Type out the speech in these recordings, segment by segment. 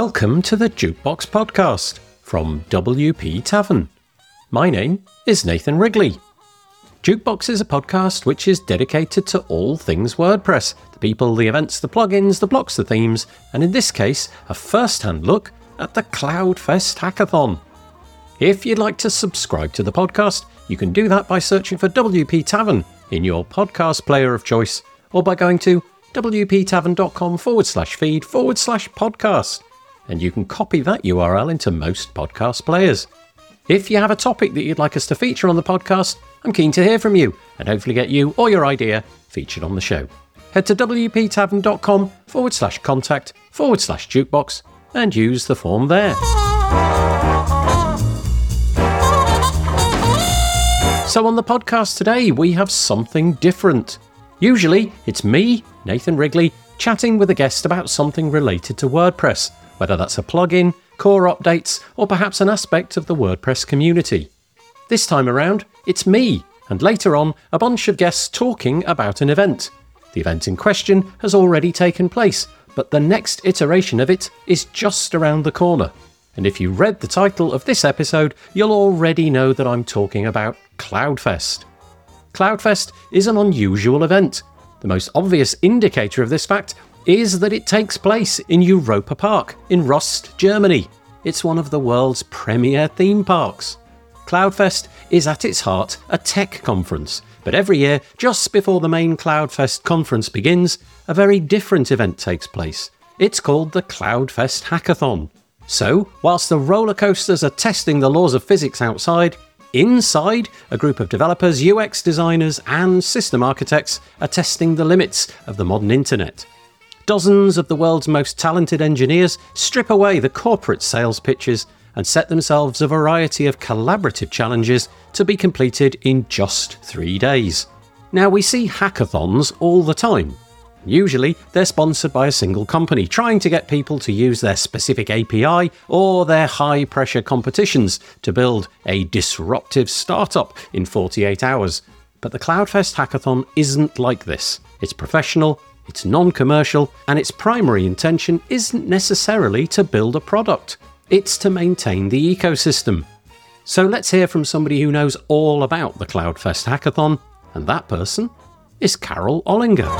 Welcome to the Jukebox Podcast from WP Tavern. My name is Nathan Wrigley. Jukebox is a podcast which is dedicated to all things WordPress, the people, the events, the plugins, the blocks, the themes, and in this case, a first-hand look at the CloudFest Hackathon. If you'd like to subscribe to the podcast, you can do that by searching for WP Tavern in your podcast player of choice, or by going to wptavern.com/feed/podcast. And you can copy that URL into most podcast players. If you have a topic that you'd like us to feature on the podcast, I'm keen to hear from you and hopefully get you or your idea featured on the show. Head to wptavern.com/contact/jukebox and use the form there. So on the podcast today, we have something different. Usually, it's me, Nathan Wrigley, chatting with a guest about something related to WordPress, whether that's a plugin, core updates, or perhaps an aspect of the WordPress community. This time around, it's me, and later on, a bunch of guests talking about an event. The event in question has already taken place, but the next iteration of it is just around the corner. And if you read the title of this episode, you'll already know that I'm talking about CloudFest. CloudFest is an unusual event. The most obvious indicator of this fact is that it takes place in Europa Park in Rust, Germany. It's one of the world's premier theme parks. CloudFest is at its heart a tech conference, but every year, just before the main CloudFest conference begins, a very different event takes place. It's called the CloudFest Hackathon. So, whilst the roller coasters are testing the laws of physics outside, inside, a group of developers, UX designers, and system architects are testing the limits of the modern internet. Dozens of the world's most talented engineers strip away the corporate sales pitches and set themselves a variety of collaborative challenges to be completed in just 3 days. Now, we see hackathons all the time. Usually, they're sponsored by a single company, trying to get people to use their specific API or their high-pressure competitions to build a disruptive startup in 48 hours. But the CloudFest Hackathon isn't like this. It's professional, it's non-commercial, and its primary intention isn't necessarily to build a product. It's to maintain the ecosystem. So let's hear from somebody who knows all about the CloudFest Hackathon, and that person is Carol Ollinger.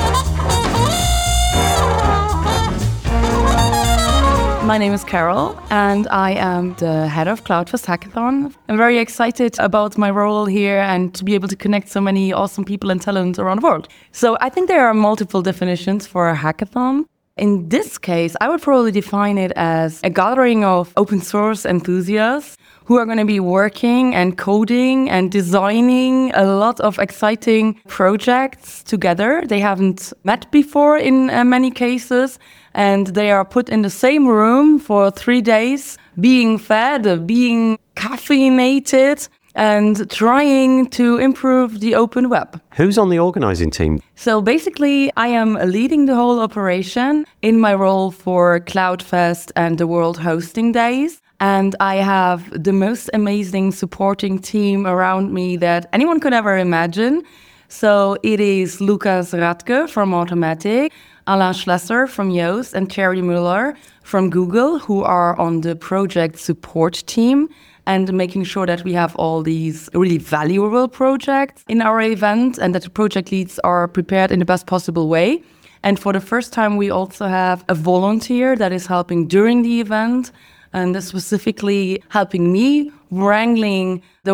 My name is Carol, and I am the head of CloudFest Hackathon. I'm very excited about my role here and to be able to connect so many awesome people and talent around the world. So I think there are multiple definitions for a hackathon. In this case, I would probably define it as a gathering of open source enthusiasts who are going to be working and coding and designing a lot of exciting projects together. They haven't met before in many cases, and they are put in the same room for 3 days, being fed, being caffeinated, and trying to improve the open web. Who's on the organising team? So basically, I am leading the whole operation in my role for CloudFest and the World Hosting Days. And I have the most amazing supporting team around me that anyone could ever imagine. So it is Lukas Radke from Automattic, Alain Schlesser from Yoast, and Thierry Müller from Google, who are on the project support team and making sure that we have all these really valuable projects in our event and that the project leads are prepared in the best possible way. And for the first time, we also have a volunteer that is helping during the event, and specifically helping me wrangling the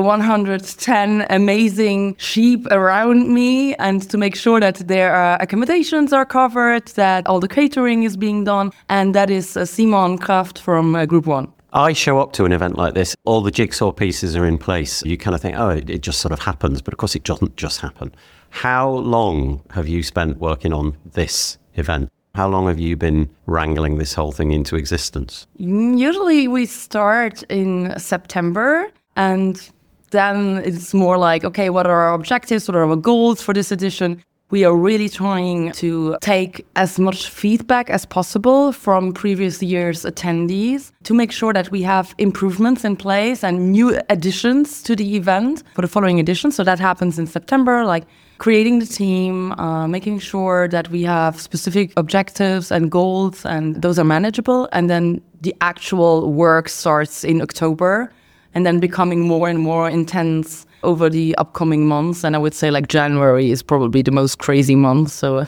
110 amazing sheep around me and to make sure that their accommodations are covered, that all the catering is being done, and that is Simon Kraft from Group One. I show up to an event like this, all the jigsaw pieces are in place. You kind of think, oh, it just sort of happens, but of course it doesn't just happen. How long have you spent working on this event? How long have you been wrangling this whole thing into existence? Usually we start in September, and then it's more like, okay, what are our objectives? What are our goals for this edition? We are really trying to take as much feedback as possible from previous year's attendees to make sure that we have improvements in place and new additions to the event for the following edition. So that happens in September, like creating the team, making sure that we have specific objectives and goals and those are manageable. And then the actual work starts in October and then becoming more and more intense over the upcoming months. And I would say like January is probably the most crazy month. So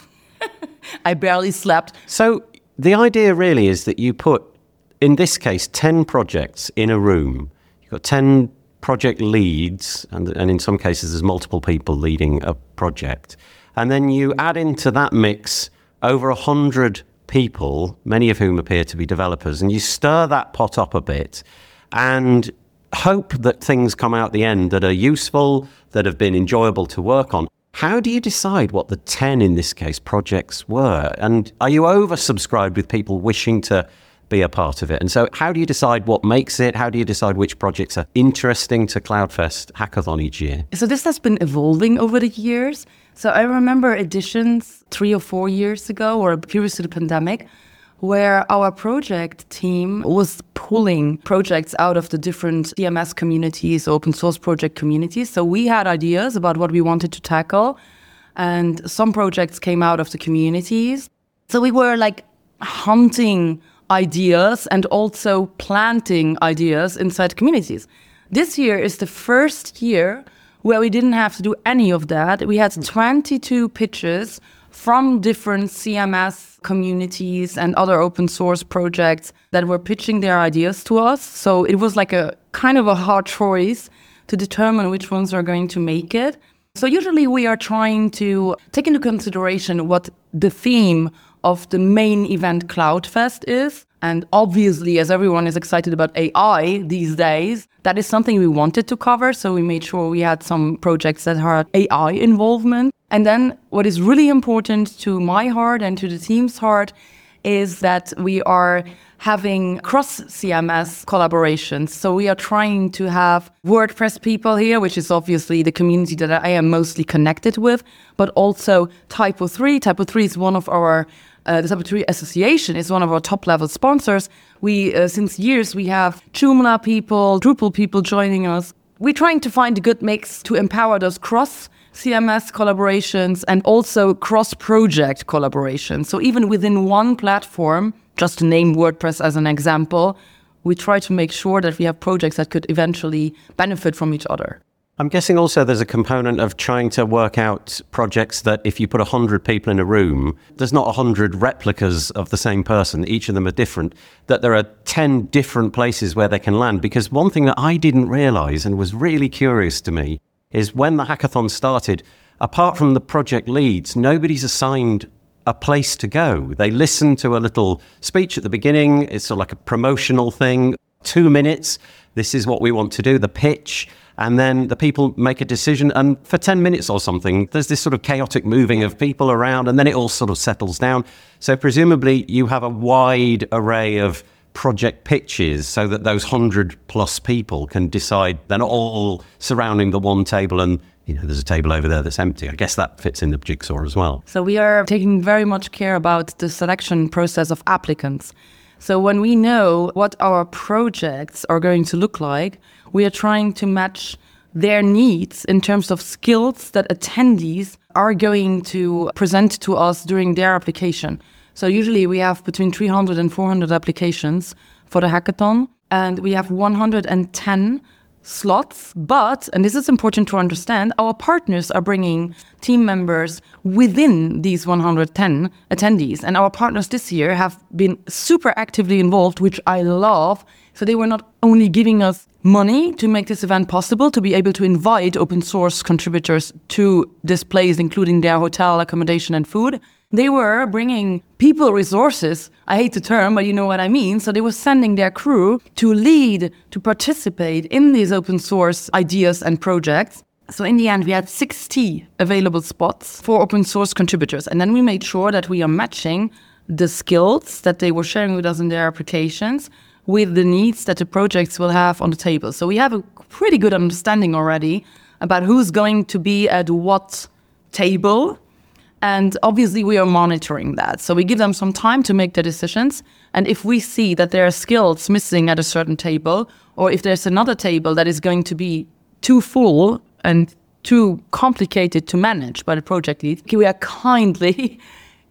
I barely slept. So the idea really is that you put, in this case, 10 projects in a room. You've got 10 project leads, and in some cases there's multiple people leading a project. And then you add into that mix over 100 people, many of whom appear to be developers, and you stir that pot up a bit and hope that things come out the end that are useful, that have been enjoyable to work on. How do you decide what the 10, in this case, projects were? And are you oversubscribed with people wishing to be a part of it? And so how do you decide what makes it? How do you decide which projects are interesting to CloudFest Hackathon each year? So this has been evolving over the years. So I remember editions 3 or 4 years ago, or previous to the pandemic, where our project team was pulling projects out of the different CMS communities, open source project communities. So we had ideas about what we wanted to tackle, and some projects came out of the communities. So we were like hunting ideas and also planting ideas inside communities. This year is the first year where we didn't have to do any of that. We had 22 pitches from different CMS communities and other open source projects that were pitching their ideas to us. So it was like a kind of a hard choice to determine which ones are going to make it. So usually we are trying to take into consideration what the theme of the main event CloudFest is. And obviously, as everyone is excited about AI these days, that is something we wanted to cover. So we made sure we had some projects that had AI involvement. And then what is really important to my heart and to the team's heart is that we are having cross-CMS collaborations. So we are trying to have WordPress people here, which is obviously the community that I am mostly connected with, but also Typo3. Typo3 is one of our the Typo3 Association is one of our top-level sponsors. We, since years, we have Joomla people, Drupal people joining us. We're trying to find a good mix to empower those cross-CMS collaborations and also cross-project collaborations. So even within one platform, just to name WordPress as an example, we try to make sure that we have projects that could eventually benefit from each other. I'm guessing also there's a component of trying to work out projects that if you put 100 people in a room, there's not 100 replicas of the same person. Each of them are different, that there are 10 different places where they can land. Because one thing that I didn't realize and was really curious to me is when the hackathon started, apart from the project leads, nobody's assigned a place to go. They listen to a little speech at the beginning. It's sort of like a promotional thing, 2 minutes. This is what we want to do, the pitch. And then the people make a decision, and for 10 minutes or something, there's this sort of chaotic moving of people around, and then it all sort of settles down. So presumably you have a wide array of project pitches so that those 100 plus people can decide. They're not all surrounding the one table and, you know, there's a table over there that's empty. I guess that fits in the jigsaw as well. So we are taking very much care about the selection process of applicants. So when we know what our projects are going to look like, we are trying to match their needs in terms of skills that attendees are going to present to us during their application. So usually we have between 300 and 400 applications for the hackathon, and we have 110 slots. But, and this is important to understand, our partners are bringing team members within these 110 attendees. And our partners this year have been super actively involved, which I love. So they were not only giving us money to make this event possible, to be able to invite open source contributors to this place, including their hotel, accommodation, and food. They were bringing people resources. I hate the term, but you know what I mean. So they were sending their crew to lead, to participate in these open source ideas and projects. So in the end, we had 60 available spots for open source contributors. And then we made sure that we are matching the skills that they were sharing with us in their applications with the needs that the projects will have on the table. So we have a pretty good understanding already about who's going to be at what table. And obviously we are monitoring that. So we give them some time to make their decisions. And if we see that there are skills missing at a certain table, or if there's another table that is going to be too full and too complicated to manage by the project lead, we are kindly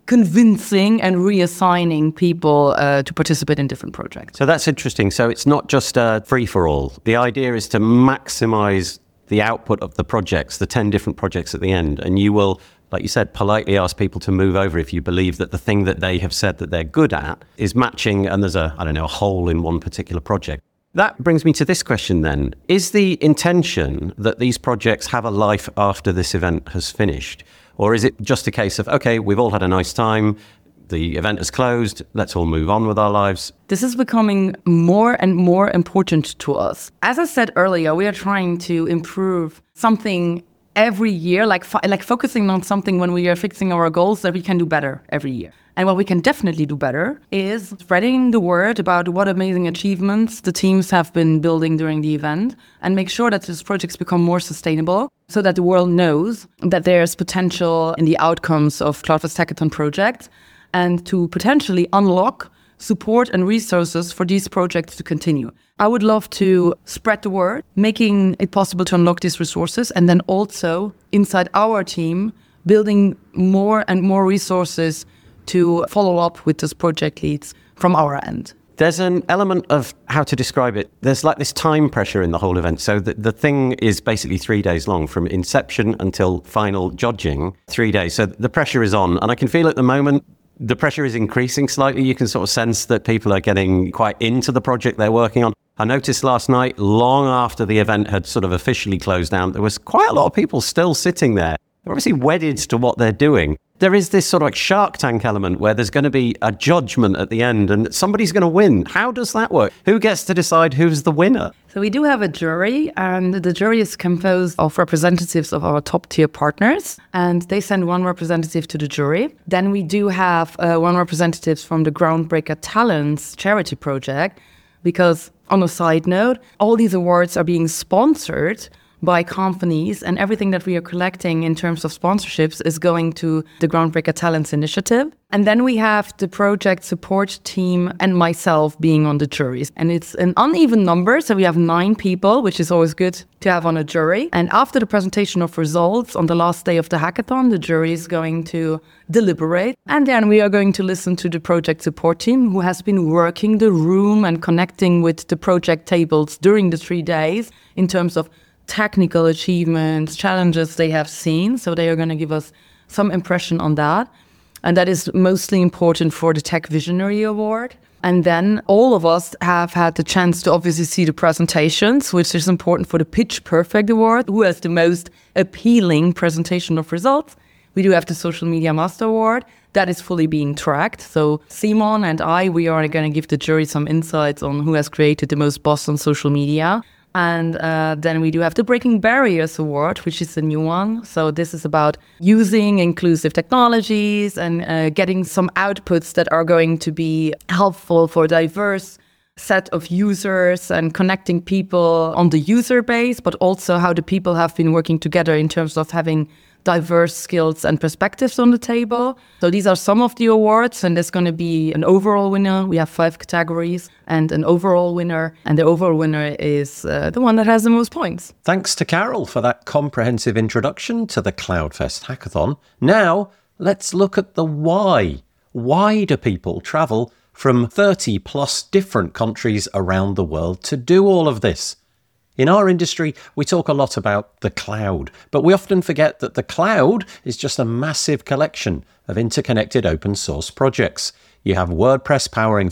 convincing and reassigning people to participate in different projects. So that's interesting. So it's not just a free-for-all. The idea is to maximize the output of the projects, the 10 different projects at the end. And you will, like you said, politely ask people to move over if you believe that the thing that they have said that they're good at is matching and there's a hole in one particular project. That brings me to this question then. Is the intention that these projects have a life after this event has finished? Or is it just a case of, okay, we've all had a nice time, the event is closed, let's all move on with our lives? This is becoming more and more important to us. As I said earlier, we are trying to improve something every year, like focusing on something when we are fixing our goals that we can do better every year. And what we can definitely do better is spreading the word about what amazing achievements the teams have been building during the event and make sure that these projects become more sustainable so that the world knows that there's potential in the outcomes of CloudFest Hackathon projects and to potentially unlock support and resources for these projects to continue. I would love to spread the word, making it possible to unlock these resources, and then also inside our team, building more and more resources to follow up with those project leads from our end. There's an element of how to describe it. There's like this time pressure in the whole event. So the thing is basically 3 days long, from inception until final judging, 3 days. So the pressure is on. And I can feel at the moment, the pressure is increasing slightly. You can sort of sense that people are getting quite into the project they're working on. I noticed last night, long after the event had sort of officially closed down, there was quite a lot of people still sitting there. They're obviously wedded to what they're doing. There is this sort of like Shark Tank element where there's going to be a judgment at the end and somebody's going to win. How does that work? Who gets to decide who's the winner? So we do have a jury, and the jury is composed of representatives of our top tier partners, and they send one representative to the jury. Then we do have one representative from the Groundbreaker Talents charity project, because on a side note, all these awards are being sponsored by companies, and everything that we are collecting in terms of sponsorships is going to the Groundbreaker Talents initiative. And then we have the project support team and myself being on the juries. And it's an uneven number, so we have 9 people, which is always good to have on a jury. And after the presentation of results on the last day of the hackathon, the jury is going to deliberate. And then we are going to listen to the project support team, who has been working the room and connecting with the project tables during the 3 days in terms of technical achievements, challenges they have seen. So they are going to give us some impression on that. And that is mostly important for the Tech Visionary Award. And then all of us have had the chance to obviously see the presentations, which is important for the Pitch Perfect Award, who has the most appealing presentation of results. We do have the Social Media Master Award. That is fully being tracked. So Simon and we are going to give the jury some insights on who has created the most buzz on social media. And then we do have the Breaking Barriers Award, which is a new one. So this is about using inclusive technologies and getting some outputs that are going to be helpful for a diverse set of users and connecting people on the user base, but also how the people have been working together in terms of having diverse skills and perspectives on the table. So these are some of the awards, and there's going to be an overall winner. We have 5 categories and an overall winner, and the overall winner is the one that has the most points. Thanks to Carol for that comprehensive introduction to the CloudFest Hackathon. Now, let's look at the why. Why do people travel from 30 plus different countries around the world to do all of this? In our industry, we talk a lot about the cloud, but we often forget that the cloud is just a massive collection of interconnected open source projects. You have WordPress powering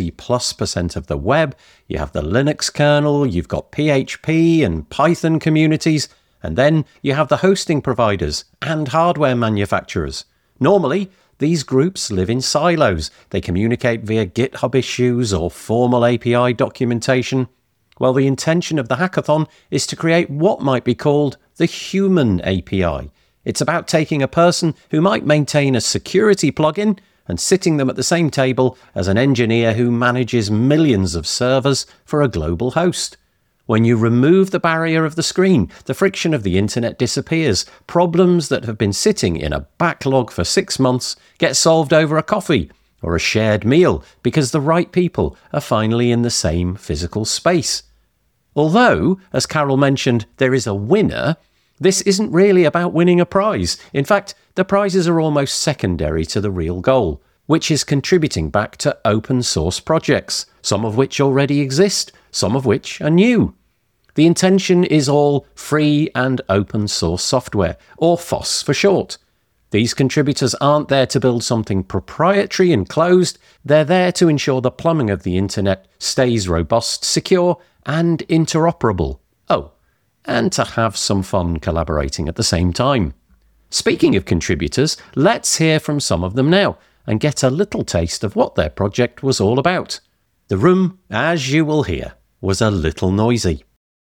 40+% of the web, you have the Linux kernel, you've got PHP and Python communities, and then you have the hosting providers and hardware manufacturers. Normally, these groups live in silos. They communicate via GitHub issues or formal API documentation. Well, the intention of the hackathon is to create what might be called the human API. It's about taking a person who might maintain a security plugin and sitting them at the same table as an engineer who manages millions of servers for a global host. When you remove the barrier of the screen, the friction of the internet disappears. Problems that have been sitting in a backlog for 6 months get solved over a coffee or a shared meal because the right people are finally in the same physical space. Although, as Carol mentioned, there is a winner, this isn't really about winning a prize. In fact, the prizes are almost secondary to the real goal, which is contributing back to open source projects, some of which already exist, some of which are new. The intention is all free and open source software, or FOSS for short. These contributors aren't there to build something proprietary and closed, they're there to ensure the plumbing of the internet stays robust, secure, and interoperable. Oh, and to have some fun collaborating at the same time. Speaking of contributors, let's hear from some of them now and get a little taste of what their project was all about. The room, as you will hear, was a little noisy.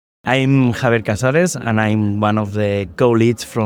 I'm Javier Casares, and I'm one of the co-leads for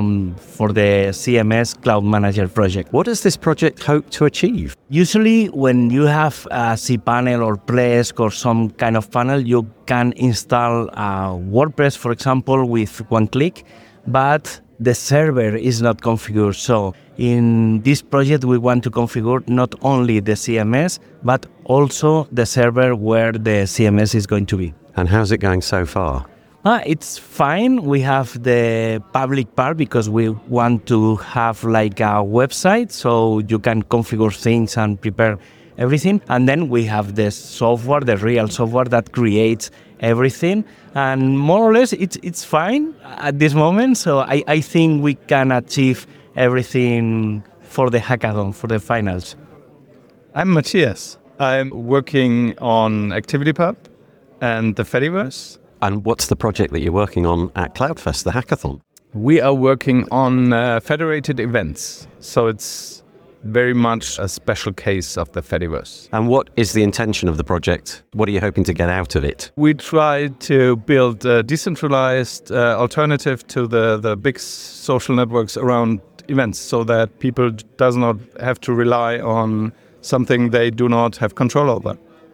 the CMS Cloud Manager project. What does this project hope to achieve? Usually, when you have a cPanel or Plesk or some kind of panel, you can install WordPress, for example, with one click, but the server is not configured. So in this project, we want to configure not only the CMS, but also the server where the CMS is going to be. And how's it going so far? It's fine. We have the public part because we want to have like a website so you can configure things and prepare everything. And then we have the software, the real software that creates everything. And more or less, it's fine at this moment. So I think we can achieve everything for the hackathon, for the finals. I'm Matthias. I'm working on ActivityPub and the Fediverse. And what's the project that you're working on at CloudFest, the hackathon? We are working on federated events. So it's very much a special case of the Fediverse. And what is the intention of the project? What are you hoping to get out of it? We try to build a decentralized alternative to the big social networks around events so that people does not have to rely on something they do not have control over.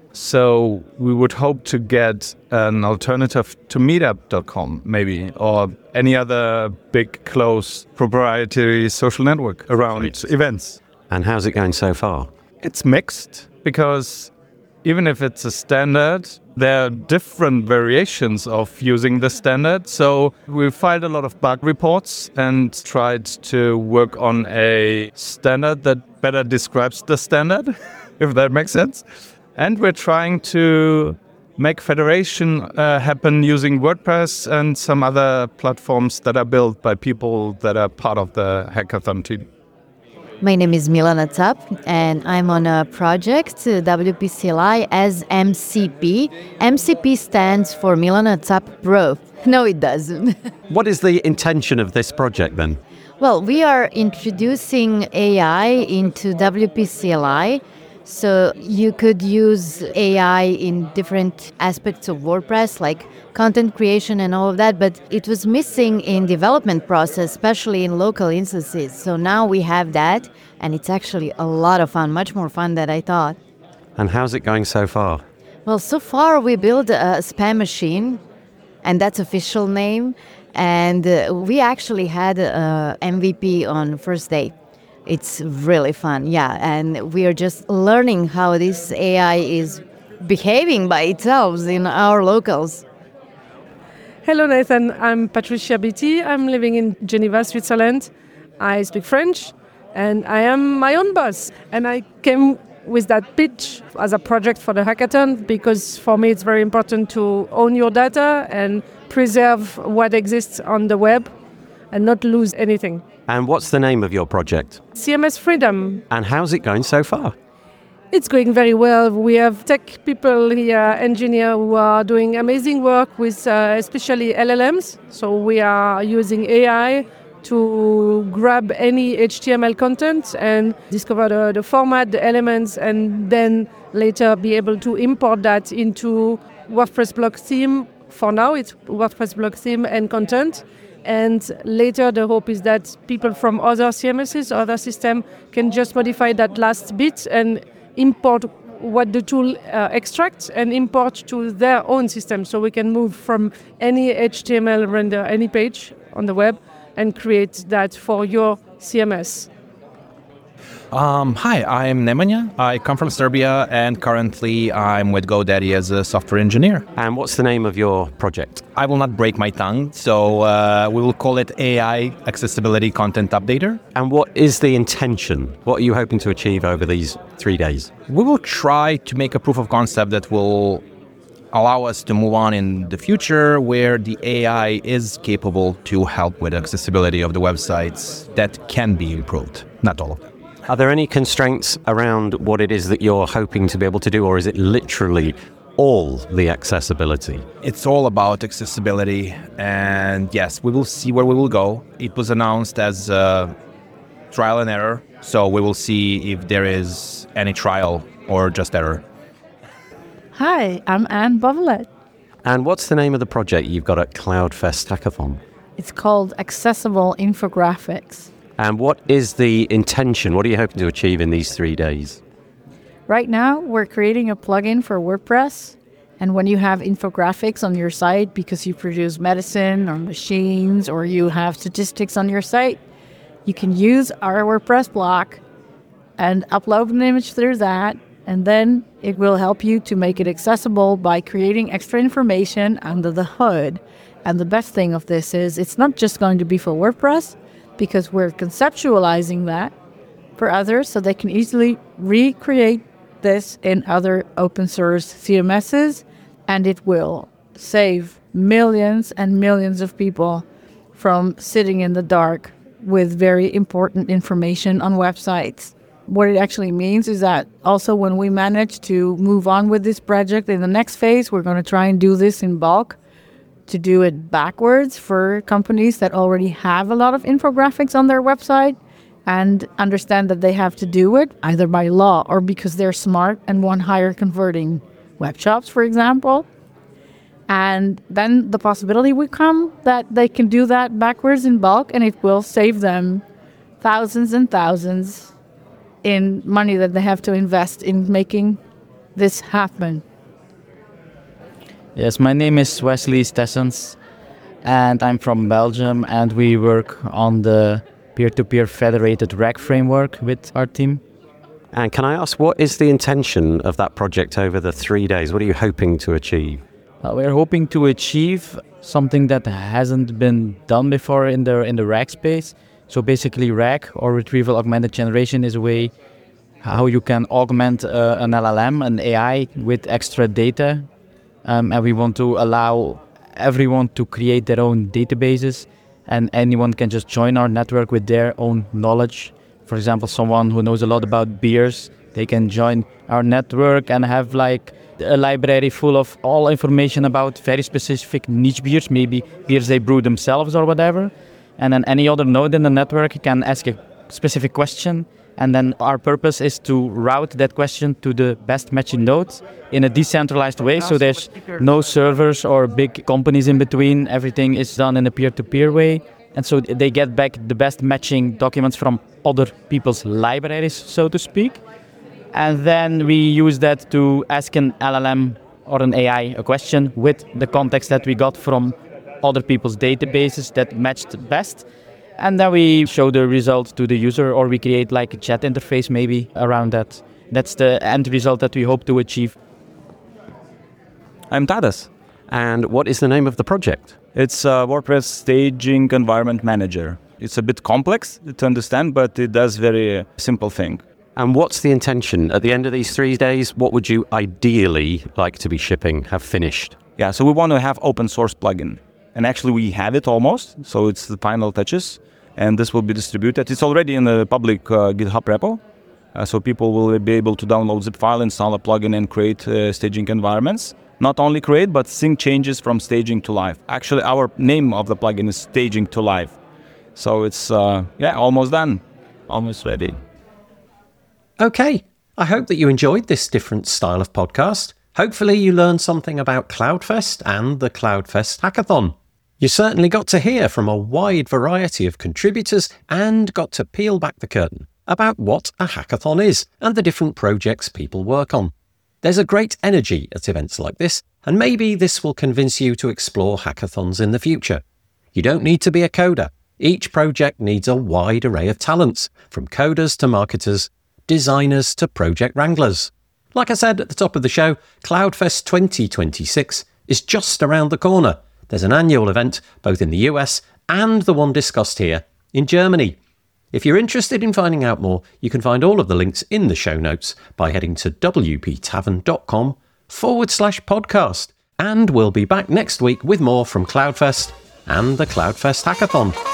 So we would hope to get an alternative to meetup.com maybe, or any other big, close, proprietary social network around events. And how's it going so far? It's mixed, because even if it's a standard, there are different variations of using the standard. So we filed a lot of bug reports and tried to work on a standard that better describes the standard, if that makes sense. And we're trying to make federation happen using WordPress and some other platforms that are built by people that are part of the hackathon team. My name is Milana Tap, and I'm on a project, WP-CLI, as MCP. MCP stands for Milana Tap Pro. No, it doesn't. What is the intention of this project then? Well, we are introducing AI into WP-CLI. So you could use AI in different aspects of WordPress, like content creation and all of that, but it was missing in development process, especially in local instances. So now we have that, and it's actually a lot of fun, much more fun than I thought. And how's it going so far? Well, so far we built a spam machine, and that's official name, and we actually had MVP on first day. It's really fun, yeah, and we are just learning how this AI is behaving by itself in our locals. Hello Nathan, I'm Patricia Beatty. I'm living in Geneva, Switzerland. I speak French and I am my own boss. And I came with that pitch as a project for the hackathon because for me it's very important to own your data and preserve what exists on the web and not lose anything. And what's the name of your project? CMS Freedom. And how's it going so far? It's going very well. We have tech people here, engineers who are doing amazing work with especially LLMs. So we are using AI to grab any HTML content and discover the format, the elements, and then later be able to import that into WordPress blog theme. For now, it's WordPress blog theme and content. And later, the hope is that people from other CMSs, other systems, can just modify that last bit and import what the tool extracts and import to their own system. So we can move from any HTML render, any page on the web, and create that for your CMS. Hi, I'm Nemanja. I come from Serbia and currently I'm with GoDaddy as a software engineer. And what's the name of your project? I will not break my tongue, so we will call it AI Accessibility Content Updater. And what is the intention? What are you hoping to achieve over these 3 days? We will try to make a proof of concept that will allow us to move on in the future where the AI is capable to help with accessibility of the websites that can be improved, not all of them. Are there any constraints around what it is that you're hoping to be able to do, or is it literally all the accessibility? It's all about accessibility, and yes, we will see where we will go. It was announced as trial and error, so we will see if there is any trial or just error. Hi, I'm Anne Bovelet. And what's the name of the project you've got at CloudFest Hackathon? It's called Accessible Infographics. And what is the intention? What are you hoping to achieve in these 3 days? Right now, we're creating a plugin for WordPress. And when you have infographics on your site because you produce medicine or machines or you have statistics on your site, you can use our WordPress block and upload an image through that. And then it will help you to make it accessible by creating extra information under the hood. And the best thing of this is it's not just going to be for WordPress, because we're conceptualizing that for others so they can easily recreate this in other open source CMSs, and it will save millions and millions of people from sitting in the dark with very important information on websites. What it actually means is that also when we manage to move on with this project in the next phase, we're going to try and do this in bulk, to do it backwards for companies that already have a lot of infographics on their website and understand that they have to do it either by law or because they're smart and want higher converting web shops, for example. And then the possibility will come that they can do that backwards in bulk, and it will save them thousands and thousands in money that they have to invest in making this happen. Yes, my name is Wesley Stessens, and I'm from Belgium, and we work on the peer-to-peer federated RAG framework with our team. And can I ask, what is the intention of that project over the 3 days? What are you hoping to achieve? We're hoping to achieve something that hasn't been done before in the RAG space. So basically RAG, or Retrieval Augmented Generation, is a way how you can augment an LLM, an AI, with extra data. And we want to allow everyone to create their own databases, and anyone can just join our network with their own knowledge. For example, someone who knows a lot about beers, they can join our network and have like a library full of all information about very specific niche beers, maybe beers they brew themselves or whatever. And then any other node in the network can ask a specific question. And then our purpose is to route that question to the best matching node in a decentralized way. So there's no servers or big companies in between. Everything is done in a peer-to-peer way. And so they get back the best matching documents from other people's libraries, so to speak. And then we use that to ask an LLM or an AI a question with the context that we got from other people's databases that matched best. And then we show the result to the user, or we create like a chat interface maybe around that. That's the end result that we hope to achieve. I'm Tadas. And what is the name of the project? It's a WordPress Staging Environment Manager. It's a bit complex to understand, but it does very simple thing. And what's the intention? At the end of these 3 days, what would you ideally like to be shipping, have finished? Yeah, so we want to have open source plugin. And actually we have it almost, so it's the final touches. And this will be distributed. It's already in the public GitHub repo. So people will be able to download zip file, install a plugin, and create staging environments. Not only create, but sync changes from staging to live. Actually, our name of the plugin is Staging to Live. So it's, almost done. Almost ready. Okay, I hope that you enjoyed this different style of podcast. Hopefully you learned something about CloudFest and the CloudFest Hackathon. You certainly got to hear from a wide variety of contributors and got to peel back the curtain about what a hackathon is and the different projects people work on. There's a great energy at events like this, and maybe this will convince you to explore hackathons in the future. You don't need to be a coder. Each project needs a wide array of talents, from coders to marketers designers to project wranglers. Like I said at the top of the show, CloudFest 2026 is just around the corner. There's an annual event both in the US and the one discussed here in Germany. If you're interested in finding out more, you can find all of the links in the show notes by heading to wptavern.com/podcast. And we'll be back next week with more from CloudFest and the CloudFest Hackathon.